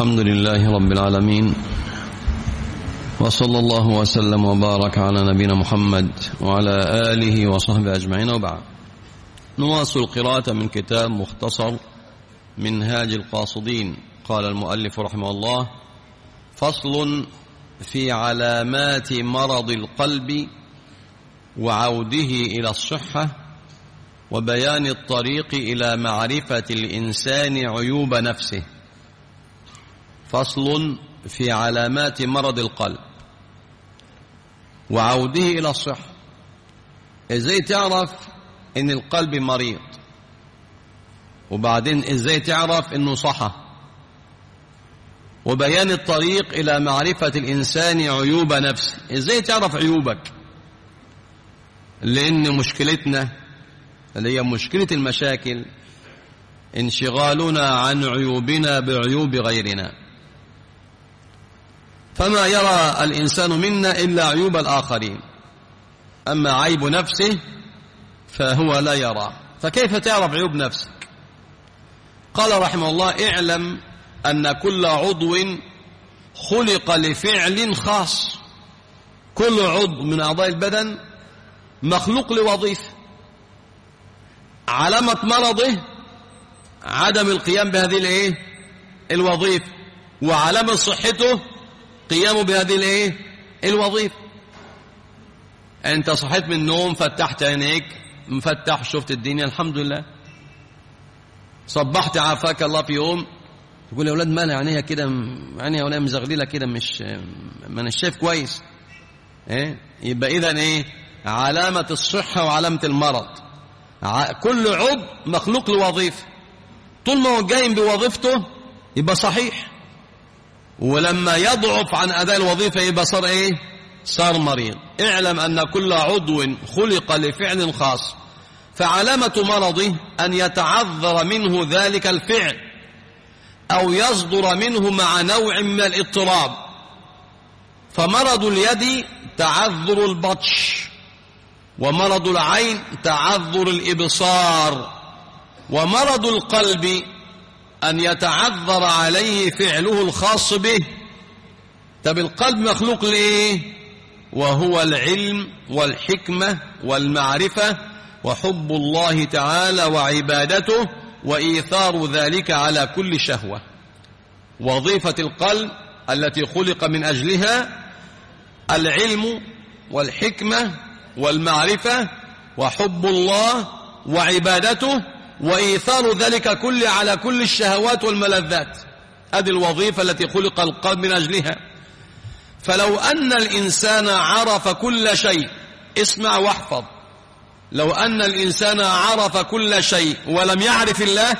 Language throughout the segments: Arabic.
الحمد لله رب العالمين، وصلى الله وسلم وبارك على نبينا محمد وعلى آله وصحبه أجمعين، وبعد. نواصل قراءة من كتاب مختصر منهاج القاصدين. قال المؤلف رحمه الله: فصل في علامات مرض القلب وعوده إلى الصحة وبيان الطريق إلى معرفة الإنسان عيوب نفسه. فصل في علامات مرض القلب وعوده إلى الصحة. إزاي تعرف إن القلب مريض، وبعدين إزاي تعرف إنه صحة، وبيان الطريق إلى معرفة الإنسان عيوب نفسه. إزاي تعرف عيوبك؟ لأن مشكلتنا اللي هي مشكلة المشاكل انشغالنا عن عيوبنا بعيوب غيرنا، فما يرى الإنسان منا إلا عيوب الآخرين، أما عيب نفسه فهو لا يرى. فكيف تعرف عيوب نفسك؟ قال رحمه الله: اعلم أن كل عضو خلق لفعل خاص. كل عضو من أعضاء البدن مخلوق لوظيفة. علامة مرضه عدم القيام بهذه الوظيفة، وعلامة صحته قيامه بهذه الوظيفة. أنت صحيت من النوم، فتحت عينيك، مفتح، شفت الدنيا، الحمد لله. صبحت عافاك الله في يوم، تقول يا أولاد مالها عينيها كده، عينيها ولا مزغللة كده، ما أنا شايف كويس. يبقى إذن علامة الصحة وعلامة المرض. كل عضو مخلوق لوظيفة، طول ما هو قايم بوظيفته يبقى صحيح، ولما يضعف عن أداء الوظيفة يبقى صار مريض. اعلم أن كل عضو خلق لفعل خاص، فعلامة مرضه أن يتعذر منه ذلك الفعل أو يصدر منه مع نوع من الاضطراب. فمرض اليد تعذر البطش، ومرض العين تعذر الإبصار، ومرض القلب أن يتعذر عليه فعله الخاص به. طب القلب مخلوق لإيه؟ وهو العلم والحكمة والمعرفة وحب الله تعالى وعبادته وإيثار ذلك على كل شهوة. وظيفة القلب التي خلق من أجلها العلم والحكمة والمعرفة وحب الله وعبادته وإيثار ذلك كله على كل الشهوات والملذات. هذه الوظيفة التي خلق القلب من أجلها. فلو أن الإنسان عرف كل شيء، اسمع واحفظ، لو أن الإنسان عرف كل شيء ولم يعرف الله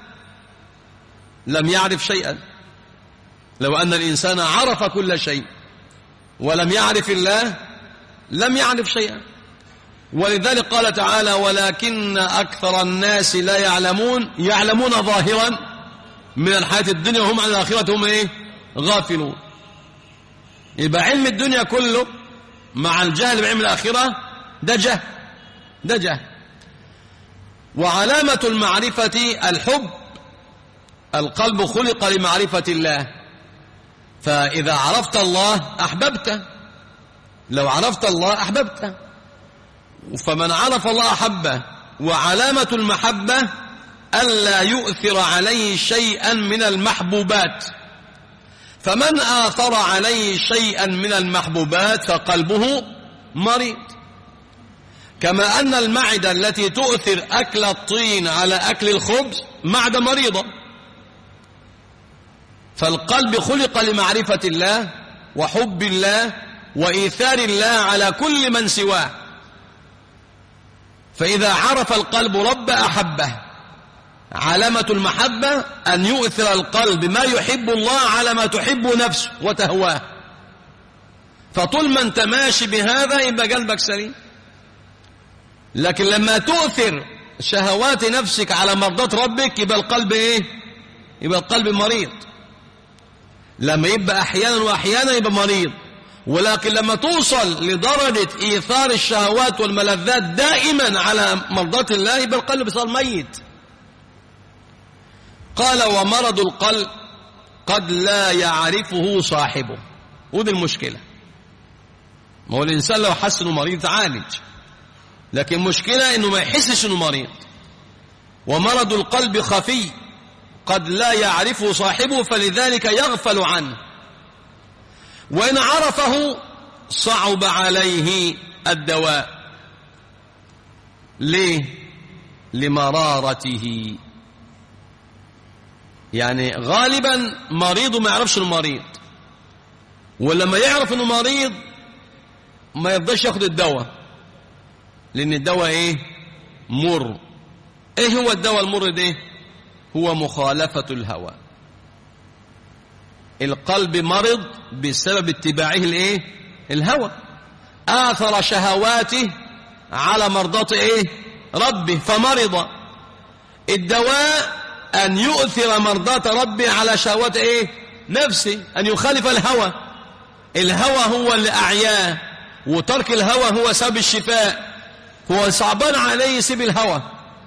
لم يعرف شيئا. لو أن الإنسان عرف كل شيء ولم يعرف الله لم يعرف شيئا. ولذلك قال تعالى: ولكن أكثر الناس لا يعلمون ظاهرا من الحياة الدنيا وهم عن الآخرة هم غافلون. يبقى علم الدنيا كله مع الجهل بعلم الآخرة ده جهل. وعلامة المعرفة الحب. القلب خلق لمعرفة الله، فإذا عرفت الله أحببته. لو عرفت الله أحببته، فمن عرف الله أحبه. وعلامة المحبة ألا يؤثر عليه شيئا من المحبوبات، فمن آثر عليه شيئا من المحبوبات فقلبه مريض. كما أن المعدة التي تؤثر أكل الطين على أكل الخبز معدة مريضة. فالقلب خلق لمعرفة الله وحب الله وإيثار الله على كل من سواه. فإذا عرف القلب رب أحبه. علامة المحبة أن يؤثر القلب ما يحب الله على ما تحب نفسه وتهواه. فطول ما انت ماشي بهذا يبقى قلبك سليم. لكن لما تؤثر شهوات نفسك على مرضات ربك يبقى القلب يبقى القلب مريض. لما يبقى أحيانا وأحيانا يبقى مريض. ولكن لما توصل لدرجة إيثار الشهوات والملذات دائما على مرضات الله يبقى القلب صار ميت. قال: ومرض القلب قد لا يعرفه صاحبه. ودي المشكلة. ما هو الإنسان لو حس إنه مريض تعالج، لكن مشكلة إنه ما يحسش إنه مريض. ومرض القلب خفي قد لا يعرفه صاحبه، فلذلك يغفل عنه، وإن عرفه صعب عليه الدواء. ليه؟ لمرارته. يعني غالبا مريض ما يعرفش انه مريض، ولما يعرف انه مريض ما يرضاش ياخد الدواء، لان الدواء ايه؟ مر. ايه هو الدواء المر ده؟ هو مخالفة الهوى. القلب مرض بسبب اتباعه الايه؟ الهوى. آثر شهواته على مرضاة ايه؟ ربه فمرض. الدواء أن يؤثر مرضاة ربه على شهوات ايه؟ نفسه، أن يخالف الهوى. الهوى هو اللي أعياه، وترك الهوى هو سبب الشفاء. هو صعبان عليه يسيب الهوى.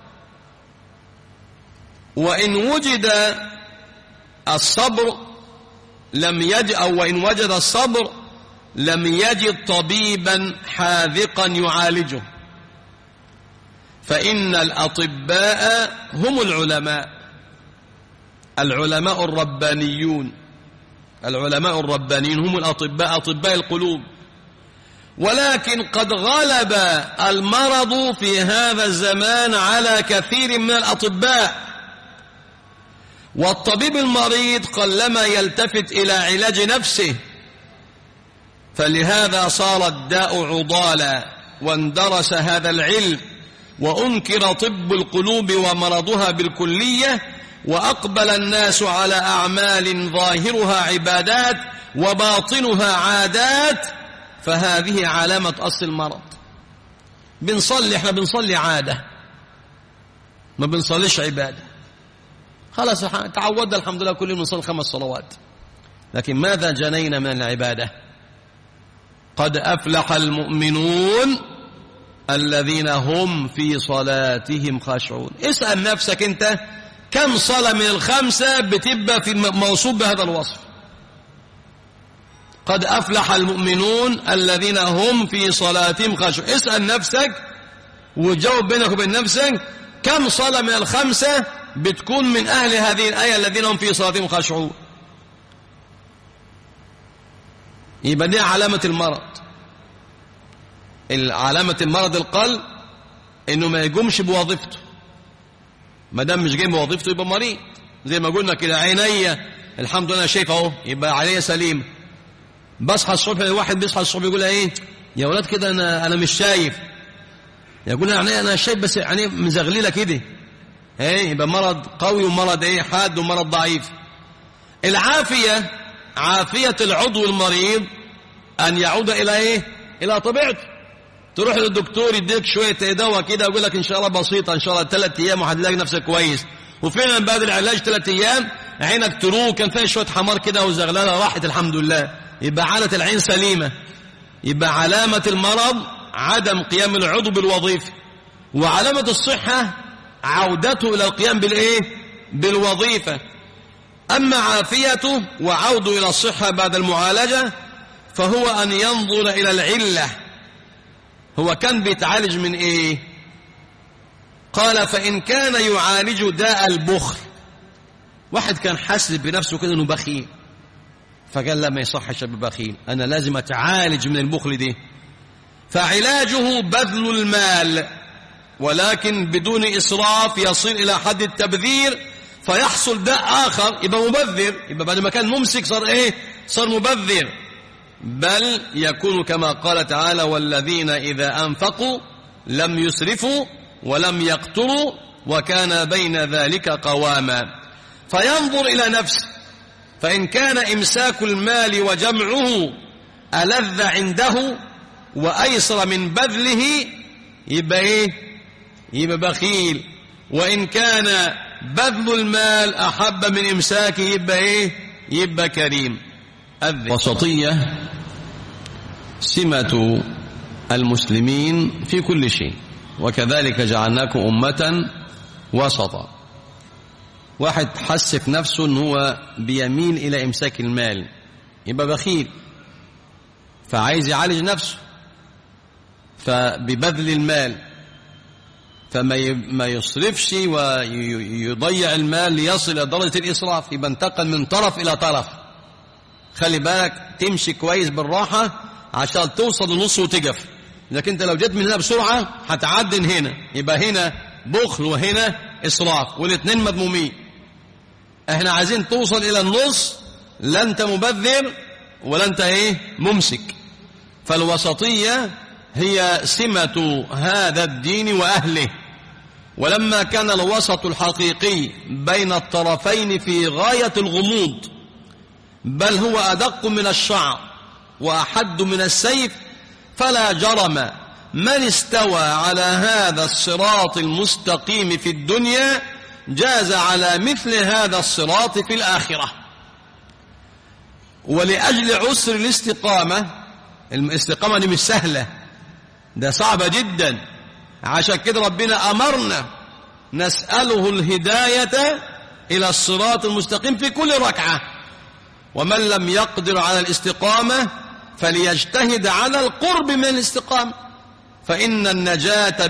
وإن وجد الصبر لم يجد، أو وإن وجد الصبر لم يجد طبيبا حاذقا يعالجه، فإن الأطباء هم العلماء. العلماء الربانيون، العلماء الربانيون هم الأطباء، أطباء القلوب. ولكن قد غلب المرض في هذا الزمان على كثير من الأطباء، والطبيب المريض قلما يلتفت إلى علاج نفسه، فلهذا صار الداء عضالا، واندرس هذا العلم، وأنكر طب القلوب ومرضها بالكلية، وأقبل الناس على أعمال ظاهرها عبادات وباطنها عادات، فهذه علامة أصل المرض. بنصلي، احنا بنصلي عادة، ما بنصليش عبادة. خلاص تعودنا الحمد لله كل يوم نصلي 5 صلوات، لكن ماذا جنينا من العبادة؟ قد أفلح المؤمنون الذين هم في صلاتهم خاشعون. اسأل نفسك أنت كم صلاة من ال5 بتبقى في موصوف بهذا الوصف؟ قد أفلح المؤمنون الذين هم في صلاتهم خاشعون. اسأل نفسك وجاوب بينك وبين نفسك كم صلاة من ال5 بتكون من أهل هذه الآية الذين هم في صلاتهم خاشعون. يبقى دي علامة المرض. علامة المرض القلب إنه ما يقومش بوظيفته. ما دام مش جاي بوظيفته يبقى مريض. زي ما قلنا كده، عيني الحمد لله شايف اهو، يبقى عليا سليم. بصحى الصبح، واحد بيصحى الصبح يقول ايه يا ولاد كده انا مش شايف، يقول يعني انا شايف بس يعني مزغلله كده. ايه؟ يبقى مرض قوي ومرض ايه؟ حاد ومرض ضعيف. العافيه، عافيه العضو المريض ان يعود الى ايه؟ الى طبيعته. تروح للدكتور يديك شويه دواء كده ويقول لك ان شاء الله بسيطه، ان شاء الله 3 ايام وهتلاقي نفسك كويس، وفعلا بعد العلاج 3 ايام عينك تروق، كان فيها شويه حمار كده وزغلله راحت الحمد لله، يبقى عادة العين سليمه. يبقى علامه المرض عدم قيام العضو بالوظيفه، وعلامه الصحه عودته الى القيام بالايه؟ بالوظيفه. اما عافيته وعوده الى الصحه بعد المعالجه فهو ان ينظر الى العله. هو كان بيتعالج من ايه؟ قال فإن كان يعالج داء البخل. واحد كان حاسس بنفسه كده انه بخيل، فقال لا ما يصحش ابقى بخيل، انا لازم اتعالج من البخل دي. فعلاجه بذل المال، ولكن بدون اسراف يصل الى حد التبذير فيحصل داء اخر، يبقى مبذر. يبقى بعد ما كان ممسك صار ايه؟ صار مبذر. بل يكون كما قال تعالى والذين إذا أنفقوا لم يسرفوا ولم يقتروا وكان بين ذلك قواما. فينظر إلى نفسه، فإن كان إمساك المال وجمعه ألذ عنده وأيسر من بذله يبقى إيه؟ يبقى بخيل. وإن كان بذل المال أحب من إمساكه يبقى إيه؟ يبقى كريم. وسطية سمة المسلمين في كل شيء، وكذلك جعلناكم أمة وسطا. واحد حس في نفسه ان هو بيميل الى امساك المال، يبقى بخيل، فعايز يعالج نفسه فببذل المال، فما يصرفش ويضيع المال ليصل الى درجة الإسراف، يبقى انتقل من طرف الى طرف. خلي بالك تمشي كويس بالراحة عشان توصل لنص وتقف، لكن انت لو جيت من هنا بسرعة هتعدن هنا، يبقى هنا بخل وهنا إسراف والاثنين مذمومين. احنا عايزين توصل الى النص، لا انت مبذر ولا انت ممسك. فالوسطية هي سمة هذا الدين وأهله. ولما كان الوسط الحقيقي بين الطرفين في غاية الغموض، بل هو أدق من الشعر وأحد من السيف، فلا جرم من استوى على هذا الصراط المستقيم في الدنيا جاز على مثل هذا الصراط في الآخرة. ولأجل عسر الاستقامة دي مش سهلة، ده صعبة جدا، عشان كده ربنا أمرنا نسأله الهداية إلى الصراط المستقيم في كل ركعة. ومن لم يقدر على الاستقامة فليجتهد على القرب من الاستقامة، فإن النجاة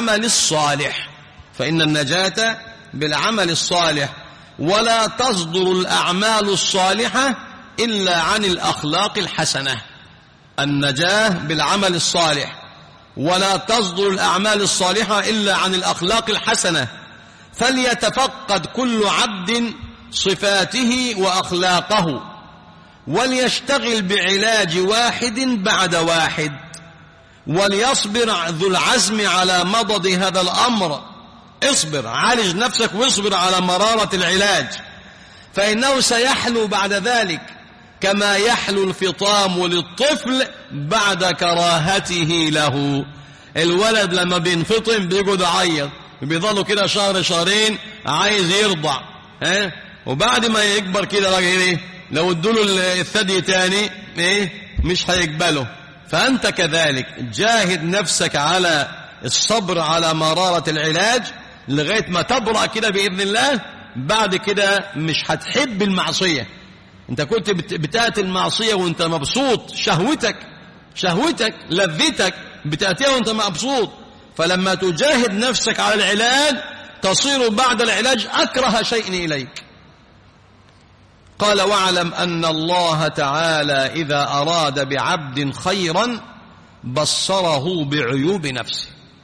بالعمل الصالح، ولا تصدر الأعمال الصالحة إلا عن الأخلاق الحسنة. النجاة بالعمل الصالح، ولا تصدر الأعمال الصالحة إلا عن الأخلاق الحسنة. فليتفقد كل عبد صفاته وأخلاقه، وليشتغل بعلاج واحد بعد واحد، وليصبر ذو العزم على مضض هذا الأمر. اصبر، عالج نفسك واصبر على مرارة العلاج، فإنه سيحلو بعد ذلك كما يحلو الفطام للطفل بعد كراهته له. الولد لما بينفطم بيقعد يعيط، بيظلوا كده شهر شهرين عايز يرضع، وبعد ما يكبر كده راجل لو ادوله الثدي تاني مش هيقبله. فأنت كذلك جاهد نفسك على الصبر على مرارة العلاج لغاية ما تبرأ كده بإذن الله. بعد كده مش هتحب المعصية. انت كنت بتأتي المعصية وانت مبسوط، شهوتك لذتك بتأتيها وانت مبسوط، فلما تجاهد نفسك على العلاج تصير بعد العلاج أكره شيء إليك. قال: واعلم أن الله تعالى إذا أراد بعبد خيرا بصره بعيوب نفسه.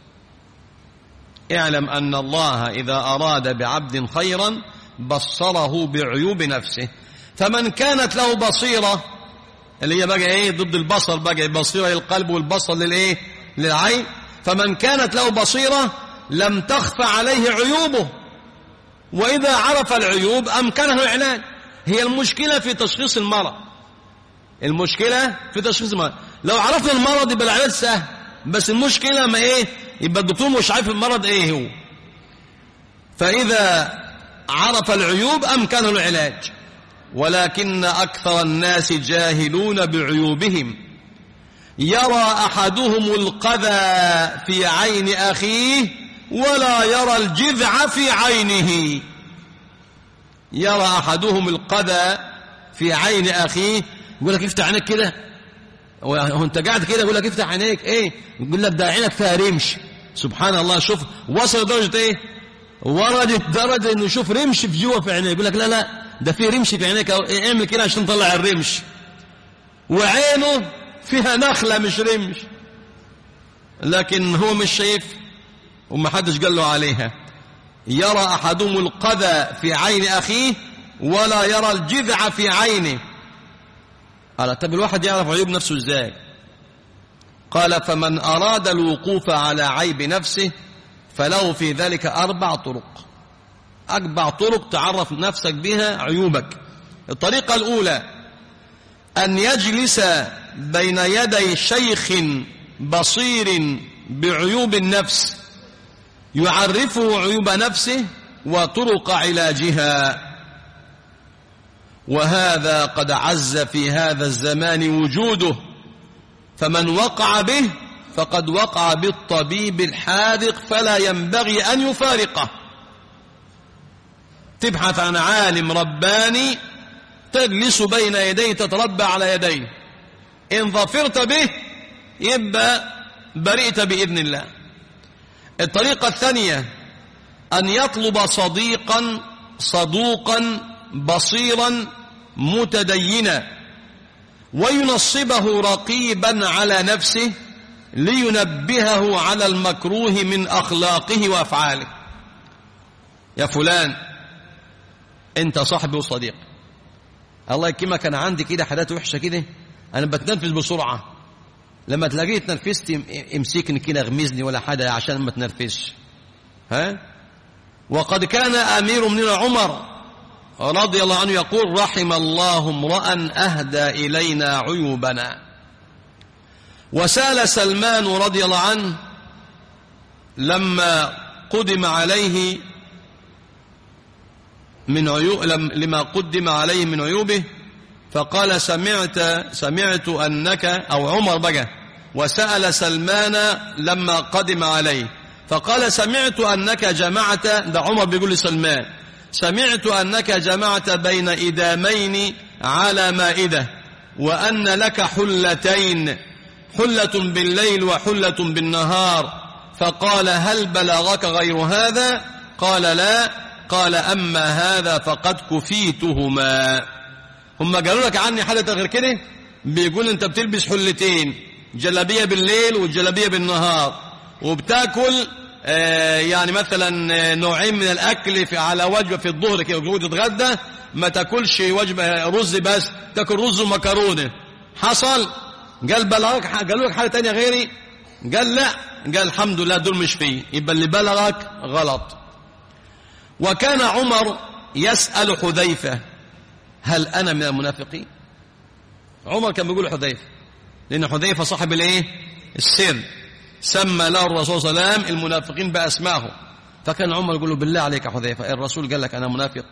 اعلم أن الله إذا أراد بعبد خيرا بصره بعيوب نفسه. فمن كانت له بصيرة، اللي هي بقى ضد البصر، بقى بصيرة للقلب والبصر للعين، فمن كانت له بصيرة لم تخفى عليه عيوبه، وإذا عرف العيوب أمكنه العلاج. هي المشكلة في تشخيص المرض، لو عرفنا المرض يبقى العلاج سهل، بس المشكلة ما يبقى الدكتور مش عارف المرض هو. فإذا عرف العيوب أمكنه العلاج، ولكن أكثر الناس جاهلون بعيوبهم. يرى أحدهم القذى في عين أخيه ولا يرى الجذع في عينه. يرى أحدهم القذى في عين أخيه، يقول لك افتح عينك كده، وانت قاعد كده يقول لك افتح عينيك، يقول لك ده عينك فيها رمش. سبحان الله، شوف وصل درجة وردت درجة انه يشوف رمش في جوه في عينيه، يقول لك لا ده في رمش في عينيك، اعمل كده عشان تطلع الرمش، وعينه فيها نخلة مش رمش، لكن هو مش شايف ومحدش قال له عليها. يرى أحدهم القذى في عين أخيه ولا يرى الجذع في عينه. قال: طب الواحد يعرف عيوب نفسه ازاي؟ قال: فمن أراد الوقوف على عيب نفسه فله في ذلك 4 طرق. 4 طرق تعرف نفسك بها عيوبك. الطريقة الأولى أن يجلس بين يدي شيخ بصير بعيوب النفس يعرفه عيوب نفسه وطرق علاجها، وهذا قد عز في هذا الزمان وجوده، فمن وقع به فقد وقع بالطبيب الحاذق فلا ينبغي أن يفارقه. تبحث عن عالم رباني تجلس بين يديه تتربى على يديه، إن ظفرت به يبقى برئت بإذن الله. الطريقة الثانية أن يطلب صديقا صدوقا بصيرا متدينا وينصبه رقيبا على نفسه لينبهه على المكروه من أخلاقه وأفعاله. يا فلان أنت صاحبي وصديق، الله يكرمك أنا عندي كده حاجات وحشة كده، أنا بتنفذ بسرعة، لما تلاقيني اتنرفزت امسكني كده اغمزني ولا حاجة عشان ما تنرفزش. وقد كان أمير من عمر رضي الله عنه يقول: رحم الله امرأ أهدى إلينا عيوبنا. وسال سلمان رضي الله عنه لما قدم عليه من لما قدم عليه من عيوبه فقال: سمعت أنك، أو عمر بقى وسأل سلمان لما قدم عليه فقال: سمعت أنك جمعت، ده عمر بيقول لسلمان: سمعت أنك جمعت بين إدامين على مائدة، وأن لك حلتين، حلة بالليل وحلة بالنهار. فقال: هل بلغك غير هذا؟ قال: لا. قال: أما هذا فقد كفيتهما. هم قالوا لك عني حاجة غير كده؟ بيقول أنت بتلبس حلتين، جلابية بالليل والجلابية بالنهار، وبتاكل يعني مثلا نوعين من الأكل على وجبة في الظهر كده تتغدى، ما تاكلش وجبة رز بس، تاكل رز ومكرونة. حصل؟ قال بلغك؟ قالوا لك حاجة تانية غيري؟ قال لا. قال الحمد لله دول مش فيه، يبقى اللي بلغك غلط. وكان عمر يسأل حذيفة: هل أنا من المنافقين؟ عمر كان بيقول حذيفة، لأن حذيفة صاحب الايه؟ السر، سمى له الرسول صلى الله عليه وسلم المنافقين بأسمائه، فكان عمر يقول له: بالله عليك يا حذيفة، الرسول قال لك أنا منافق؟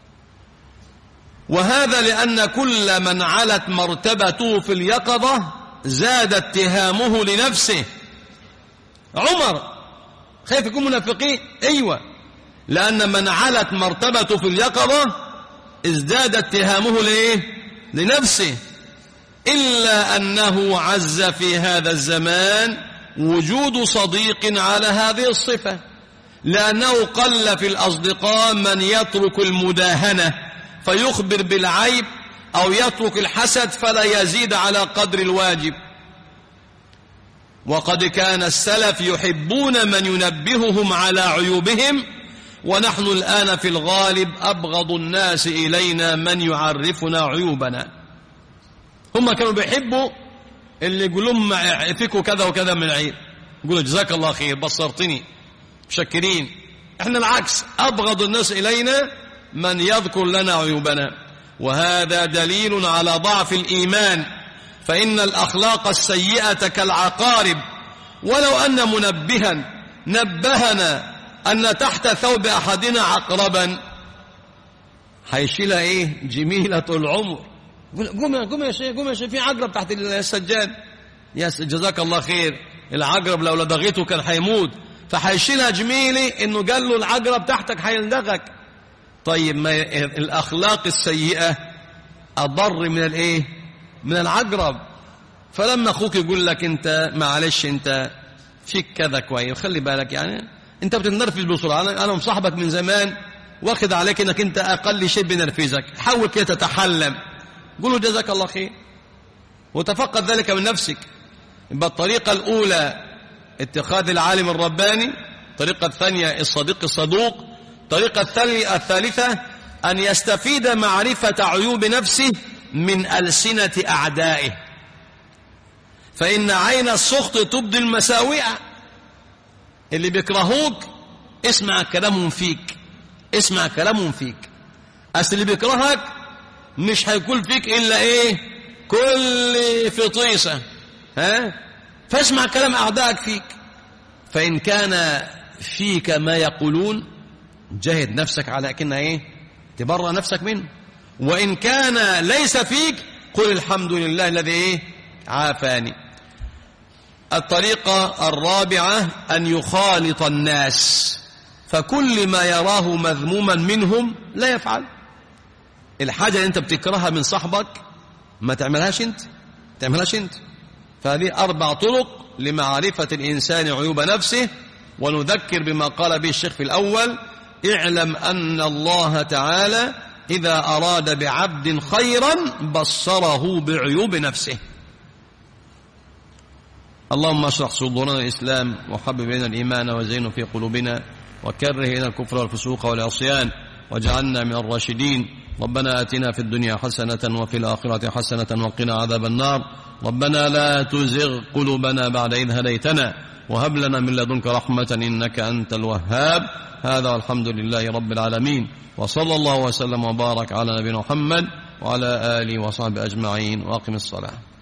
وهذا لأن كل من علت مرتبته في اليقظة زاد اتهامه لنفسه. عمر خايف يكون منافقين؟ أيوة، لأن من علت مرتبته في اليقظة ازداد اتهامه لنفسه. إلا أنه عز في هذا الزمان وجود صديق على هذه الصفة، لأنه قل في الأصدقاء من يترك المداهنة فيخبر بالعيب، أو يترك الحسد فلا يزيد على قدر الواجب. وقد كان السلف يحبون من ينبههم على عيوبهم، ونحن الآن في الغالب أبغض الناس إلينا من يعرفنا عيوبنا. هم كانوا بيحبوا اللي يقولون فيكوا كذا وكذا من عيب، يقولوا جزاك الله خير بصرتني مشكرين. احنا العكس، أبغض الناس إلينا من يذكر لنا عيوبنا، وهذا دليل على ضعف الإيمان، فإن الأخلاق السيئة كالعقارب، ولو أن منبها نبهنا أن تحت ثوب أحدنا عقربا هيشيلها جميلة العمر. قوم يا شيخ، قوم يا شيخ، في عقرب تحت السجاد. يا جزاك الله خير، العقرب لو لدغته كان هيموت، فهيشيلها جميلة إنه قال له العقرب تحتك هيلدغك. طيب ما الأخلاق السيئة أضر من العقرب. فلما أخوك يقول لك أنت معلش أنت فيك كذا كويس، خلي بالك يعني أنت بتنرفز بسرعة، أنا مصاحبك من زمان واخد عليك أنك أنت أقل شيء بنرفزك، حاول كده تتحلم، قل له جزاك الله خير وتفقد ذلك من نفسك. يبقى الطريقة الأولى اتخاذ العالم الرباني، الطريقة الثانية الصديق الصدوق، الطريقة الثالثة أن يستفيد معرفة عيوب نفسه من ألسنة أعدائه، فإن عين السخط تبدي المساوئ. اللي بيكرهوك اسمع كلامهم فيك، اسمع كلامهم فيك. أصل اللي بيكرهك مش هيكون فيك إلا كل فطيسة، فاسمع كلام أعدائك فيك. فإن كان فيك ما يقولون جاهد نفسك على كنا تبرأ نفسك منه، وإن كان ليس فيك قل الحمد لله الذي عافاني. الطريقة الرابعة أن يخالط الناس فكل ما يراه مذموما منهم لا يفعل. الحاجة اللي أنت بتكرهها من صاحبك ما تعملهاش أنت. فهذه 4 طرق لمعرفة الإنسان عيوب نفسه. ونذكر بما قال به الشيخ في الأول: اعلم أن الله تعالى إذا أراد بعبد خيرا بصره بعيوب نفسه. اللهم اشرح صدورنا الإسلام، وحبب إلينا الإيمان وزينه في قلوبنا، وكره إلينا الكفر والفسوق والعصيان، واجعلنا من الراشدين. ربنا آتنا في الدنيا حسنة وفي الآخرة حسنة وقنا عذاب النار. ربنا لا تزغ قلوبنا بعد إذ هديتنا، وهب لنا من لدنك رحمة إنك أنت الوهاب. هذا والحمد لله رب العالمين، وصلى الله وسلم وبارك على نبينا محمد وعلى آله وصحبه أجمعين. وأقم الصلاة.